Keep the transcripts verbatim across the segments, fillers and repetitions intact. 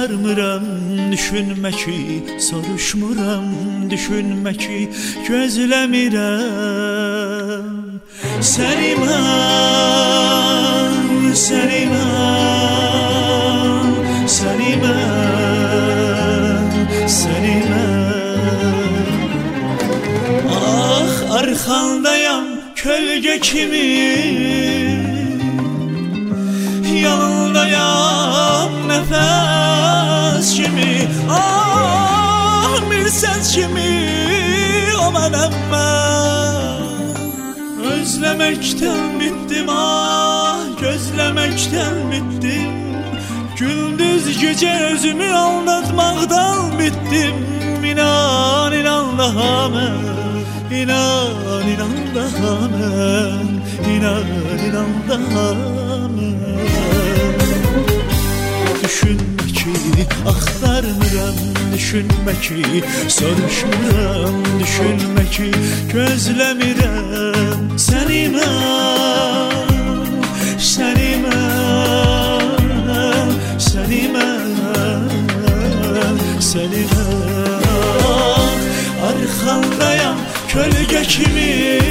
axtarmıram, düşünmə ki, soruşmuram, düşünmə ki, gözləmirəm. Səni mən, səni mən, səni mən, səni mən. Ah, arxandayam kölgə kimi, yanındayam nəfəs kimi. Ah, bir səs kimi o mənəm mən. Özləməkdən bitdim, ah, gözləməkdən bitdim. Gündüz gecə özümü aldatmaqdan bitdim. İnan, inan daha mən, İnan, inan daha mən, İnan, inan daha mən. Düşünmə ki, axtarmıram, düşünmə ki, soruşmuram, düşünmə ki, gözləmirəm. Səni mən, səni mən, səni mən, səni mən. Arxandayam kölgə kimi,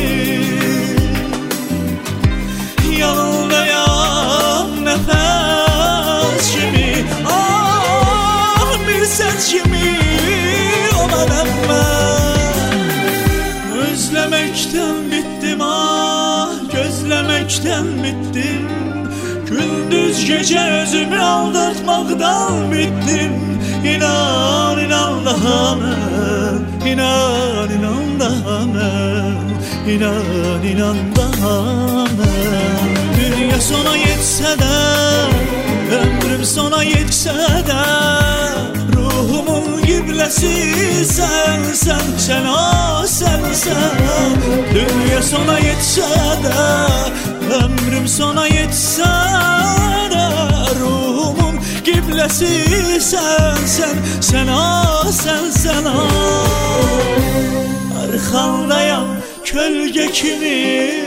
yanındayam nəfəs kimi. Ah, bir səs kimi o mənəm mən. Özləməkdən bitdim, ah, gözləməkdən bitdim. Gündüz gecə özümü aldatmaqdan bitdim. İnan, inan daha mən, İnan, inan daha mən, İnan, inan daha mən. Dünya sona yetsə də, ömrüm sona yetsə də, ruhumun qibləsi sənsən, sən o sənsən. Dünya sona yetsə də, ömrüm sona yetsə də, ruhumun qibləsi sənsən, sən o sənsən. Arxandayam kölgə kimi,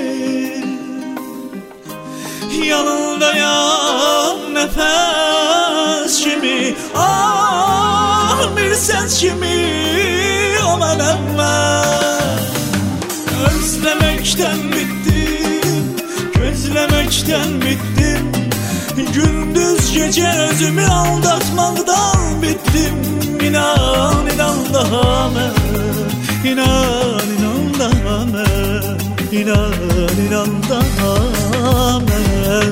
yanındayam nəfəs kimi. Ah, bir səs kimi o mənəm mən. Özləməkdən bitdim, gözləməkdən bitdim. Gündüz gecə özümü aldatmaqdan bitdim. İnan, inan daha mən, İnan, inan daha mən, İnan, inan daha mən.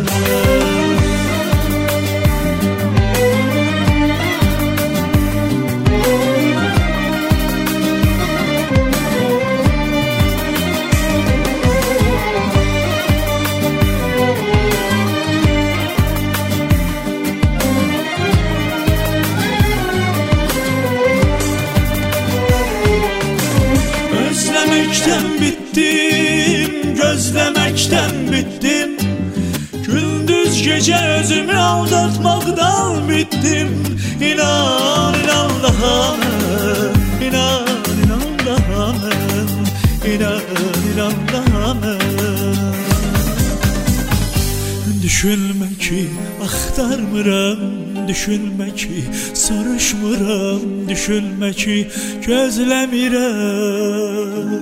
Özləməkdən bitdim, gözləməkdən bitdim. Gündüz gecə özümü aldatmaqdan bitdim. İnan, inan daha mən, İnan, inan daha mən, İnan, inan daha mən. Düşünmə ki, axtarmıram, düşünmə ki, soruşmuram, düşünmə ki, gözləmirəm.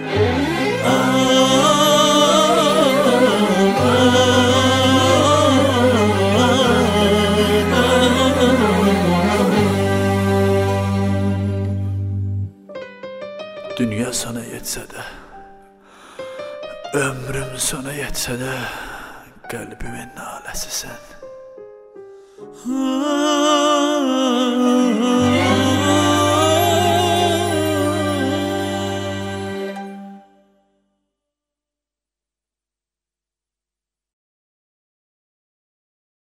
Dünya sona yetsə də, ömrüm sona yetsə də, qəlbimin naləsi sən.